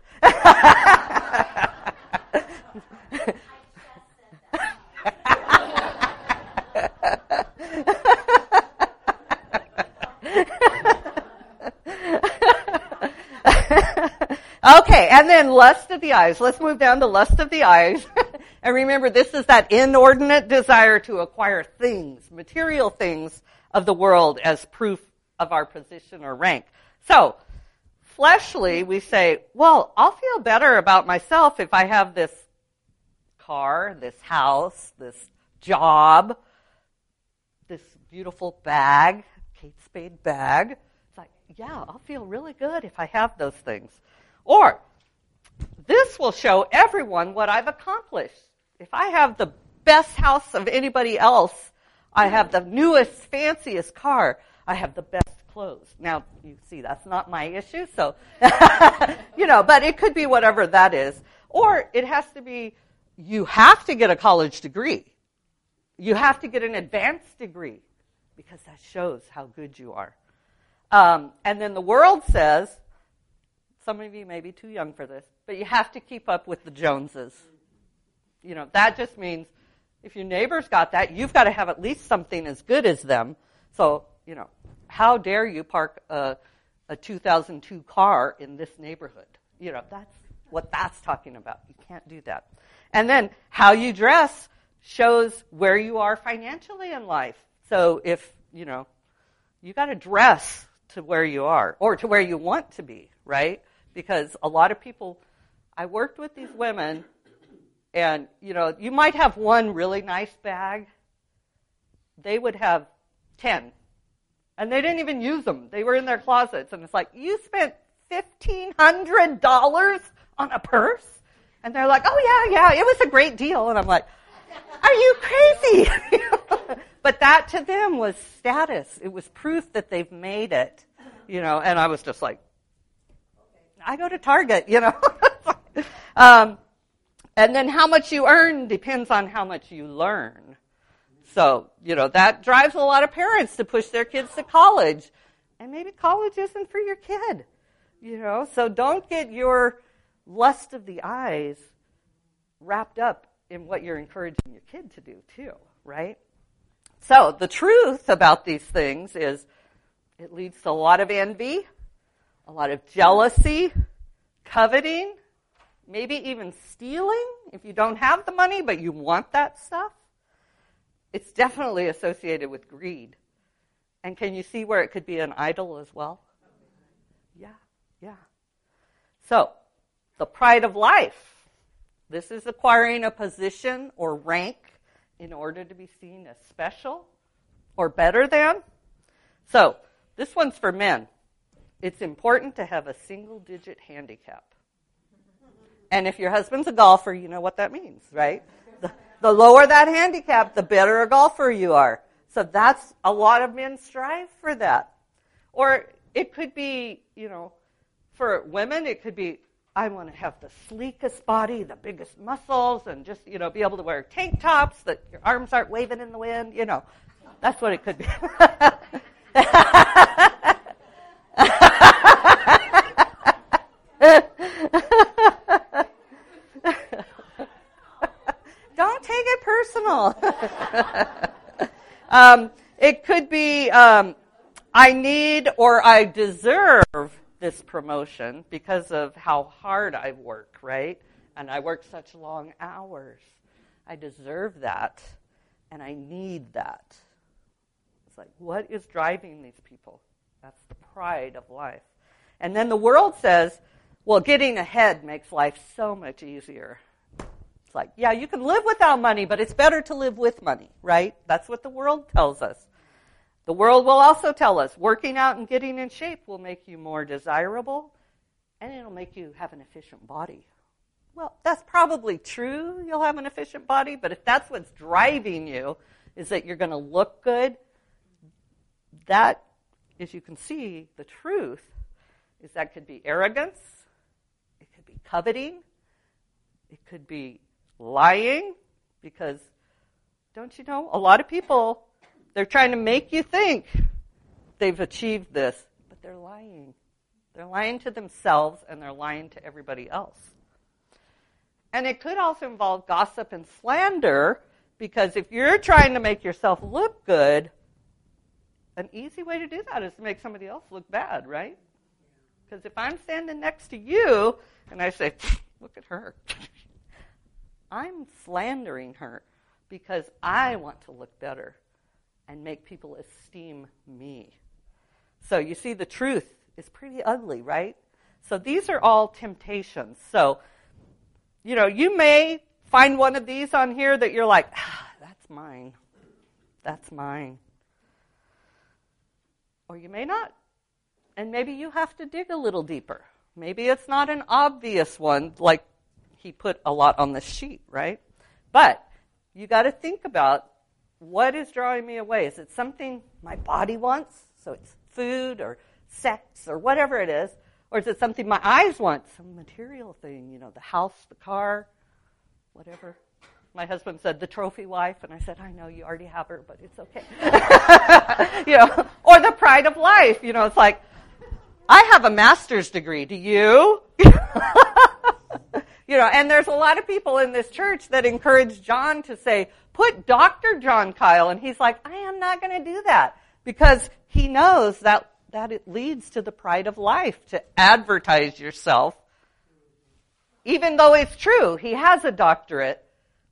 Okay, and then lust of the eyes. Let's move down to lust of the eyes. And remember, this is that inordinate desire to acquire things, material things of the world as proof of our position or rank. So, fleshly, we say, well, I'll feel better about myself if I have this car, this house, this job, this beautiful bag, Kate Spade bag. It's like, yeah, I'll feel really good if I have those things. Or, this will show everyone what I've accomplished. If I have the best house of anybody else, I have the newest, fanciest car, I have the best clothes. Now, you see, that's not my issue, so, you know, but it could be whatever that is. Or it has to be, you have to get a college degree. You have to get an advanced degree, because that shows how good you are. Um, and then the world says, some of you may be too young for this, but you have to keep up with the Joneses. You know, that just means if your neighbor's got that, you've got to have at least something as good as them. So, you know, how dare you park a, a two thousand two car in this neighborhood? You know, that's what that's talking about. You can't do that. And then how you dress shows where you are financially in life. So if, you know, you got to dress to where you are or to where you want to be, right? Because a lot of people, I worked with these women, and, you know, you might have one really nice bag. They would have ten. And they didn't even use them. They were in their closets. And it's like, you spent fifteen hundred dollars on a purse? And they're like, oh, yeah, yeah, it was a great deal. And I'm like, are you crazy? But that to them was status. It was proof that they've made it, you know. And I was just like, I go to Target, you know. um, and then how much you earn depends on how much you learn. So, you know, that drives a lot of parents to push their kids to college. And maybe college isn't for your kid, you know. So don't get your lust of the eyes wrapped up in what you're encouraging your kid to do too, right? So the truth about these things is it leads to a lot of envy, a lot of jealousy, coveting, maybe even stealing if you don't have the money but you want that stuff. It's definitely associated with greed. And can you see where it could be an idol as well? Yeah, yeah. So, the pride of life. This is acquiring a position or rank in order to be seen as special or better than. So, this one's for men. It's important to have a single-digit handicap. And if your husband's a golfer, you know what that means, right? The, the lower that handicap, the better a golfer you are. So that's, a lot of men strive for that. Or it could be, you know, for women, it could be, I want to have the sleekest body, the biggest muscles, and just, you know, be able to wear tank tops that your arms aren't waving in the wind, you know. That's what it could be. Don't take it personal. um, it could be, um, I need or I deserve this promotion because of how hard I work, right? And I work such long hours. I deserve that, and I need that. It's like, what is driving these people? That's the pride of life. And then the world says, well, getting ahead makes life so much easier. It's like, yeah, you can live without money, but it's better to live with money, right? That's what the world tells us. The world will also tell us working out and getting in shape will make you more desirable, and it'll make you have an efficient body. Well, that's probably true. You'll have an efficient body, but if that's what's driving you, is that you're going to look good, that, as you can see, the truth is that could be arrogance, it could be coveting, it could be lying, because don't you know, a lot of people, they're trying to make you think they've achieved this, but they're lying. They're lying to themselves, and they're lying to everybody else. And it could also involve gossip and slander, because if you're trying to make yourself look good, an easy way to do that is to make somebody else look bad, right? Because if I'm standing next to you and I say, look at her, I'm slandering her because I want to look better and make people esteem me. So you see, the truth is pretty ugly, right? So these are all temptations. So, you know, you may find one of these on here that you're like, ah, that's mine. That's mine. Or you may not. And maybe you have to dig a little deeper. Maybe it's not an obvious one like he put a lot on the sheet, right? But you got to think about, what is drawing me away? Is it something my body wants? So it's food or sex or whatever it is. Or is it something my eyes want? Some material thing, you know, the house, the car, whatever. My husband said, the trophy wife. And I said, I know you already have her, but it's okay. You know, or the pride of life. You know, it's like, I have a master's degree. Do you? You know, and there's a lot of people in this church that encourage John to say, put Doctor John Kyle. And he's like, I am not going to do that. Because he knows that, that it leads to the pride of life, to advertise yourself. Even though it's true, he has a doctorate,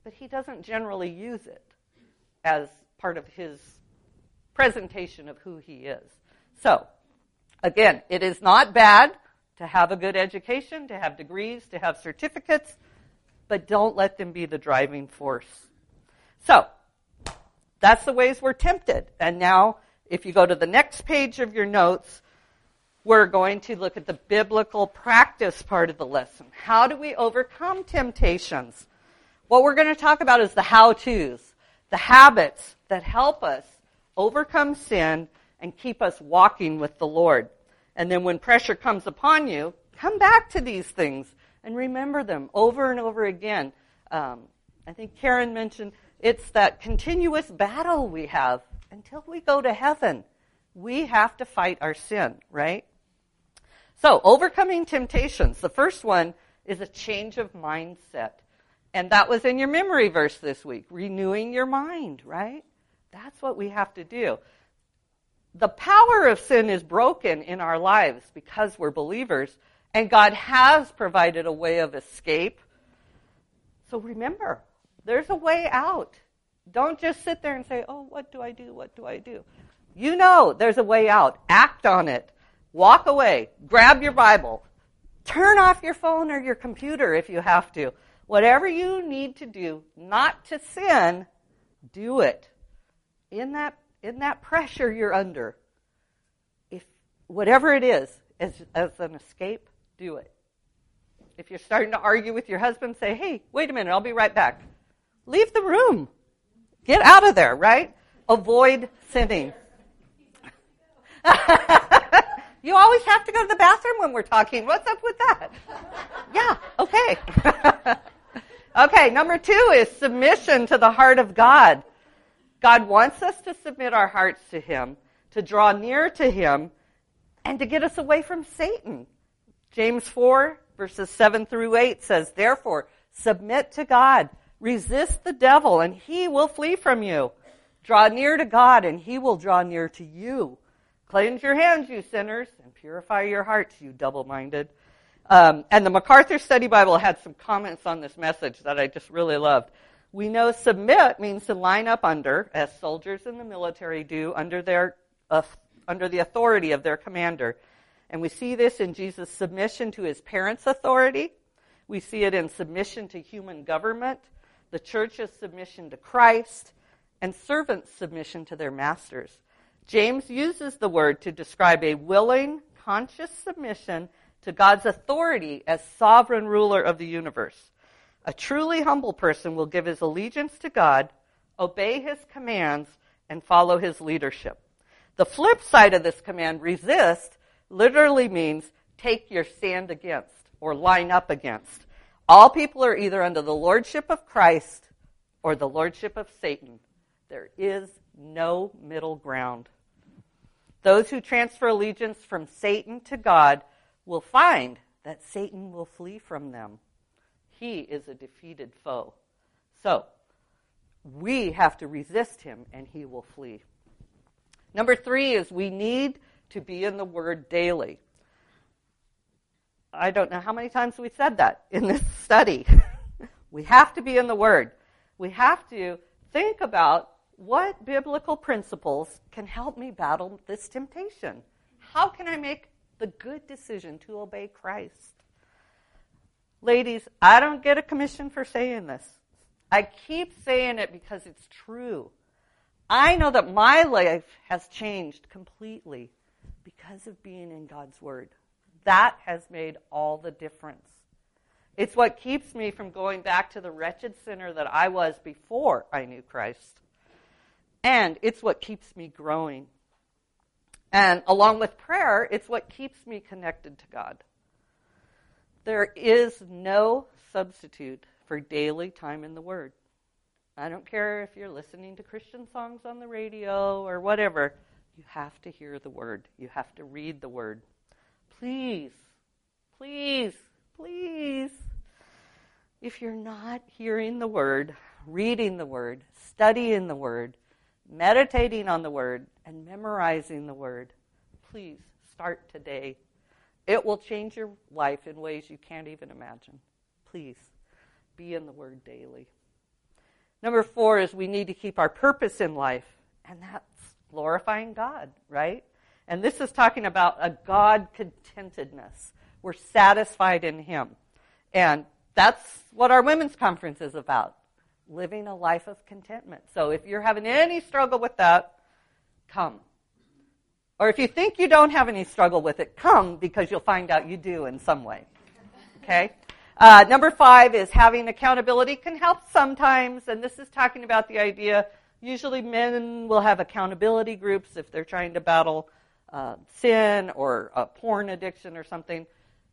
but he doesn't generally use it as part of his presentation of who he is. So, again, it is not bad to have a good education, to have degrees, to have certificates, but don't let them be the driving force. So, that's the ways we're tempted. And now, if you go to the next page of your notes, we're going to look at the biblical practice part of the lesson. How do we overcome temptations? What we're going to talk about is the how-tos, the habits that help us overcome sin and keep us walking with the Lord. And then when pressure comes upon you, come back to these things and remember them over and over again. Um, I think Karen mentioned it's that continuous battle we have until we go to heaven. We have to fight our sin, right? So, overcoming temptations. The first one is a change of mindset. And that was in your memory verse this week, renewing your mind, right? That's what we have to do. The power of sin is broken in our lives because we're believers, and God has provided a way of escape. So remember, there's a way out. Don't just sit there and say, oh, what do I do? What do I do? You know there's a way out. Act on it. Walk away. Grab your Bible. Turn off your phone or your computer if you have to. Whatever you need to do not to sin, do it. In that in that pressure you're under, if whatever it is, as, as an escape, do it. If you're starting to argue with your husband, say, hey, wait a minute, I'll be right back. Leave the room. Get out of there, right? Avoid sinning. You always have to go to the bathroom when we're talking. What's up with that? Yeah, okay. Okay, number two is submission to the heart of God. God wants us to submit our hearts to Him, to draw near to Him, and to get us away from Satan. James four, verses seven through eight says, therefore, submit to God, resist the devil, and he will flee from you. Draw near to God, and He will draw near to you. Cleanse your hands, you sinners, and purify your hearts, you double-minded. Um, and the MacArthur Study Bible had some comments on this message that I just really loved. We know submit means to line up under, as soldiers in the military do, under their uh, under the authority of their commander. And we see this in Jesus' submission to His parents' authority. We see it in submission to human government, the church's submission to Christ, and servants' submission to their masters. James uses the word to describe a willing, conscious submission to God's authority as sovereign ruler of the universe. A truly humble person will give his allegiance to God, obey His commands, and follow His leadership. The flip side of this command, resist, literally means take your stand against or line up against. All people are either under the lordship of Christ or the lordship of Satan. There is no middle ground. Those who transfer allegiance from Satan to God will find that Satan will flee from them. He is a defeated foe. So, we have to resist him and he will flee. Number three is we need to be in the Word daily. I don't know how many times we said that in this study. We have to be in the Word. We have to think about what biblical principles can help me battle this temptation. How can I make the good decision to obey Christ? Ladies, I don't get a commission for saying this. I keep saying it because it's true. I know that my life has changed completely because of being in God's Word. That has made all the difference. It's what keeps me from going back to the wretched sinner that I was before I knew Christ. And it's what keeps me growing. And along with prayer, it's what keeps me connected to God. There is no substitute for daily time in the Word. I don't care if you're listening to Christian songs on the radio or whatever. You have to hear the Word. You have to read the Word. Please, please, please, if you're not hearing the Word, reading the Word, studying the Word, meditating on the Word, and memorizing the Word, please start today. It will change your life in ways you can't even imagine. Please, be in the Word daily. Number four is we need to keep our purpose in life, and that's glorifying God, right? And this is talking about a God contentedness. We're satisfied in Him. And that's what our women's conference is about, living a life of contentment. So if you're having any struggle with that, come. Or if you think you don't have any struggle with it, come, because you'll find out you do in some way. Okay? Uh, number five is having accountability can help sometimes, and this is talking about the idea, usually men will have accountability groups if they're trying to battle uh, sin or a porn addiction or something.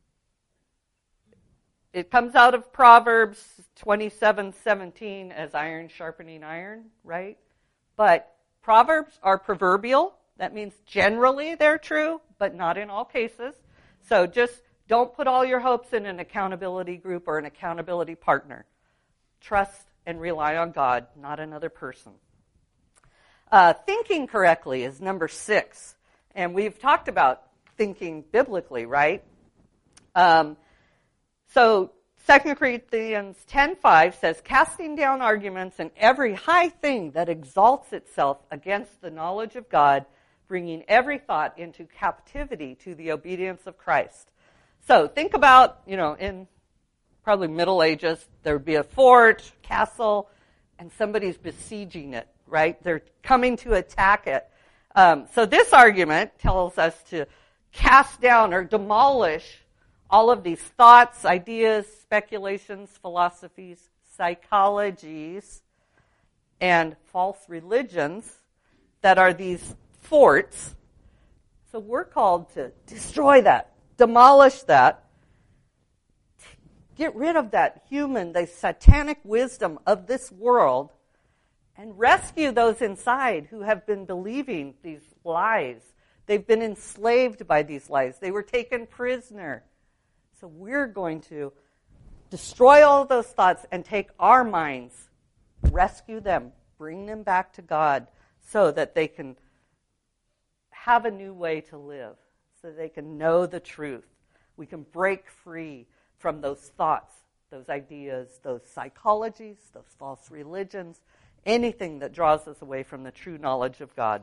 It comes out of Proverbs twenty-seven seventeen as iron sharpening iron, right? But Proverbs are proverbial. That means generally they're true, but not in all cases. So just don't put all your hopes in an accountability group or an accountability partner. Trust and rely on God, not another person. Uh, thinking correctly is number six. And we've talked about thinking biblically, right? Um, so Second Corinthians ten five says, casting down arguments and every high thing that exalts itself against the knowledge of God, bringing every thought into captivity to the obedience of Christ. So think about, you know, in probably Middle Ages, there would be a fort, castle, and somebody's besieging it, right? They're coming to attack it. Um, so this argument tells us to cast down or demolish all of these thoughts, ideas, speculations, philosophies, psychologies, and false religions that are these forts. So we're called to destroy that, demolish that, get rid of that human, the satanic wisdom of this world, and rescue those inside who have been believing these lies. They've been enslaved by these lies. They were taken prisoner. So we're going to destroy all of those thoughts and take our minds, rescue them, bring them back to God so that they can have a new way to live, so they can know the truth. We can break free from those thoughts, those ideas, those psychologies, those false religions, anything that draws us away from the true knowledge of God.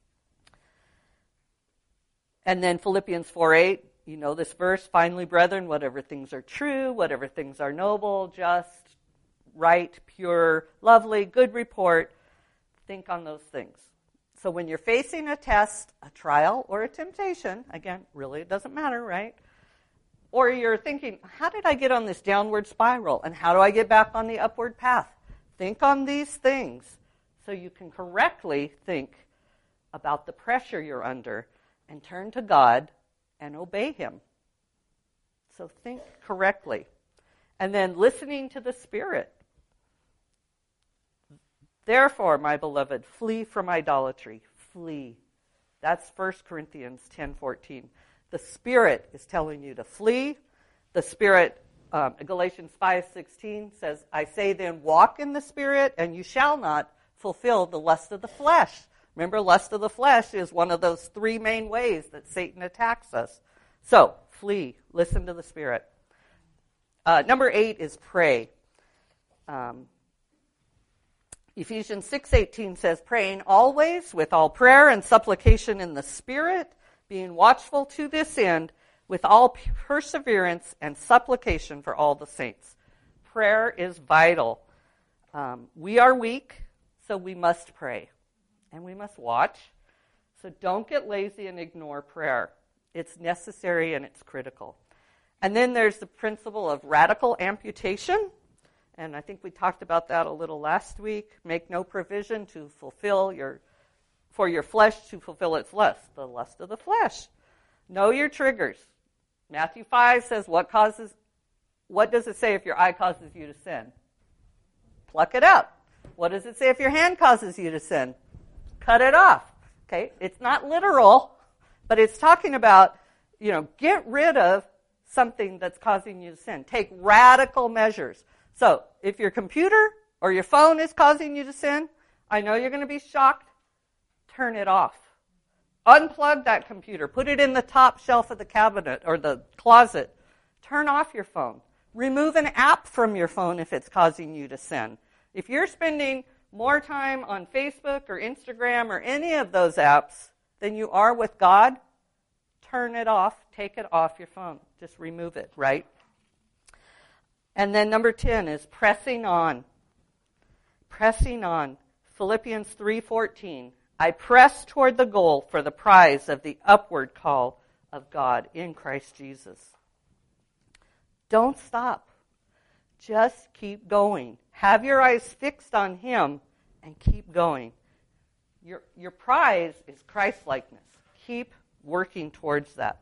And then Philippians four eight, you know this verse, finally, brethren, whatever things are true, whatever things are noble, just, right, pure, lovely, good report, think on those things. So when you're facing a test, a trial, or a temptation, again, really it doesn't matter, right? Or you're thinking, how did I get on this downward spiral? And how do I get back on the upward path? Think on these things so you can correctly think about the pressure you're under and turn to God and obey Him. So think correctly. And then listening to the Spirit. Therefore, my beloved, flee from idolatry. Flee. That's First Corinthians ten fourteen. The Spirit is telling you to flee. The Spirit, um, Galatians five sixteen says, I say then, walk in the Spirit, and you shall not fulfill the lust of the flesh. Remember, lust of the flesh is one of those three main ways that Satan attacks us. So, flee. Listen to the Spirit. Uh, number eight is pray. Um, Ephesians six eighteen says, praying always with all prayer and supplication in the Spirit, being watchful to this end with all perseverance and supplication for all the saints. Prayer is vital. Um, we are weak, so we must pray. And we must watch. So don't get lazy and ignore prayer. It's necessary and it's critical. And then there's the principle of radical amputation. And I think we talked about that a little last week. Make no provision to fulfill your, for your flesh to fulfill its lust, the lust of the flesh. Know your triggers. Matthew five says, what causes, what does it say if your eye causes you to sin? Pluck it out. What does it say if your hand causes you to sin? Cut it off. Okay, it's not literal, but it's talking about, you know, get rid of something that's causing you to sin. Take radical measures. So, if your computer or your phone is causing you to sin, I know you're going to be shocked. Turn it off. Unplug that computer. Put it in the top shelf of the cabinet or the closet. Turn off your phone. Remove an app from your phone if it's causing you to sin. If you're spending more time on Facebook or Instagram or any of those apps than you are with God, turn it off, take it off your phone. Just remove it, right? And then number ten is pressing on. Pressing on. Philippians three fourteen. I press toward the goal for the prize of the upward call of God in Christ Jesus. Don't stop. Just keep going. Have your eyes fixed on Him and keep going. Your, your prize is Christ-likeness. Keep working towards that.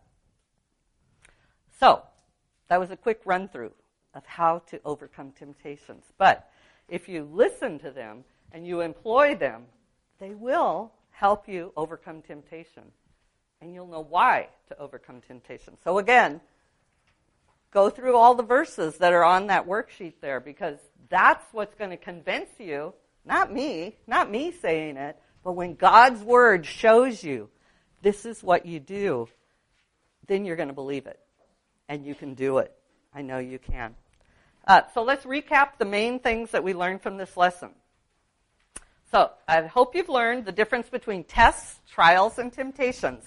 So, that was a quick run-through of how to overcome temptations. But if you listen to them and you employ them, they will help you overcome temptation. And you'll know why to overcome temptation. So again, go through all the verses that are on that worksheet there, because that's what's going to convince you, not me, not me saying it, but when God's Word shows you this is what you do, then you're going to believe it. And you can do it. I know you can. Uh, so let's recap the main things that we learned from this lesson. So I hope you've learned the difference between tests, trials, and temptations.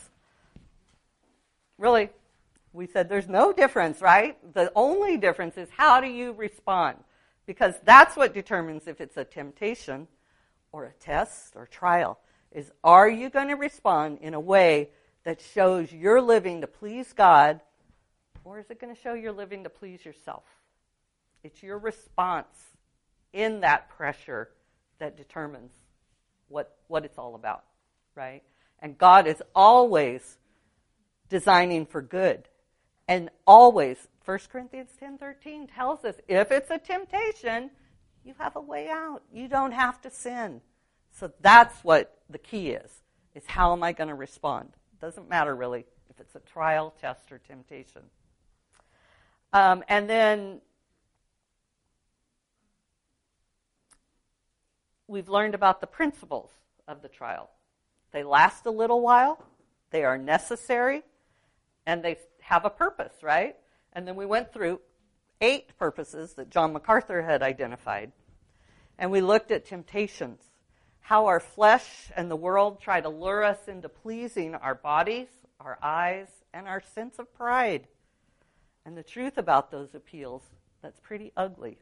Really, we said there's no difference, right? The only difference is how do you respond? Because that's what determines if it's a temptation or a test or trial, is are you going to respond in a way that shows you're living to please God, or is it going to show you're living to please yourself? It's your response in that pressure that determines what, what it's all about, right? And God is always designing for good. And always, First Corinthians ten thirteen tells us, if it's a temptation, you have a way out. You don't have to sin. So that's what the key is, is how am I going to respond? It doesn't matter really if it's a trial, test, or temptation. Um, and then we've learned about the principles of the trial. They last a little while. They are necessary. And they have a purpose, right? And then we went through eight purposes that John MacArthur had identified. And we looked at temptations, how our flesh and the world try to lure us into pleasing our bodies, our eyes, and our sense of pride. And the truth about those appeals, that's pretty ugly.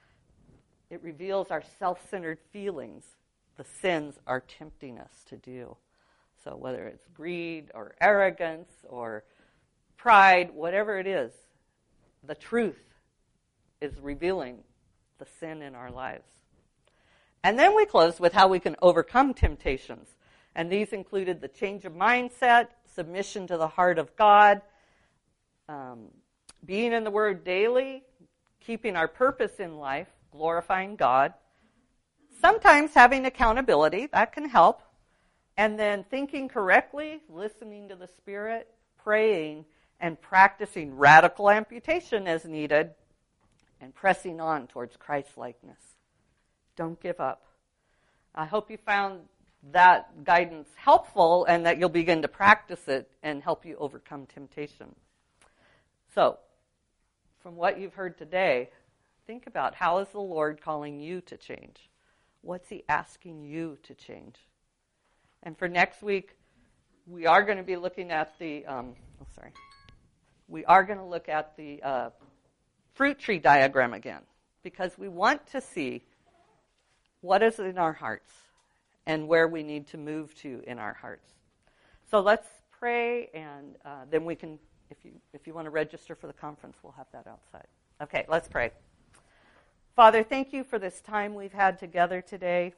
It reveals our self-centered feelings, the sins are tempting us to do. So whether it's greed or arrogance or pride, whatever it is, the truth is revealing the sin in our lives. And then we closed with how we can overcome temptations. And these included the change of mindset, submission to the heart of God, um, being in the Word daily, keeping our purpose in life, glorifying God, sometimes having accountability, that can help, and then thinking correctly, listening to the Spirit, praying, and practicing radical amputation as needed, and pressing on towards Christ-likeness. Don't give up. I hope you found that guidance helpful and that you'll begin to practice it and help you overcome temptation. So, from what you've heard today, think about how is the Lord calling you to change? What's He asking you to change? And for next week, we are going to be looking at the, um, oh, sorry. We are going to look at the uh, fruit tree diagram again, because we want to see what is in our hearts and where we need to move to in our hearts. So let's pray, and uh, then we can, if you if you want to register for the conference, we'll have that outside. Okay, let's pray. Father, thank you for this time we've had together today.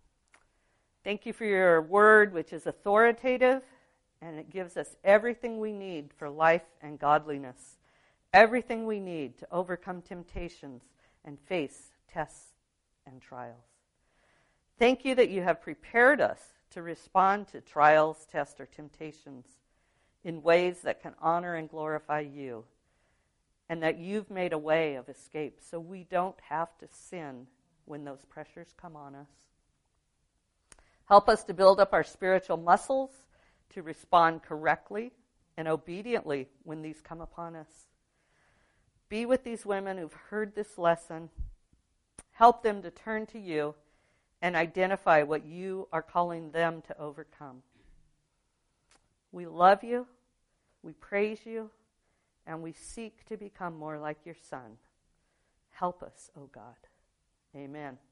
Thank you for your word, which is authoritative, and it gives us everything we need for life and godliness, everything we need to overcome temptations and face tests and trials. Thank you that you have prepared us to respond to trials, tests, or temptations in ways that can honor and glorify you, and that you've made a way of escape so we don't have to sin when those pressures come on us. Help us to build up our spiritual muscles to respond correctly and obediently when these come upon us. Be with these women who've heard this lesson Help them to turn to you and identify what you are calling them to overcome. We love you, we praise you, and we seek to become more like your Son. Help us, O God. Amen.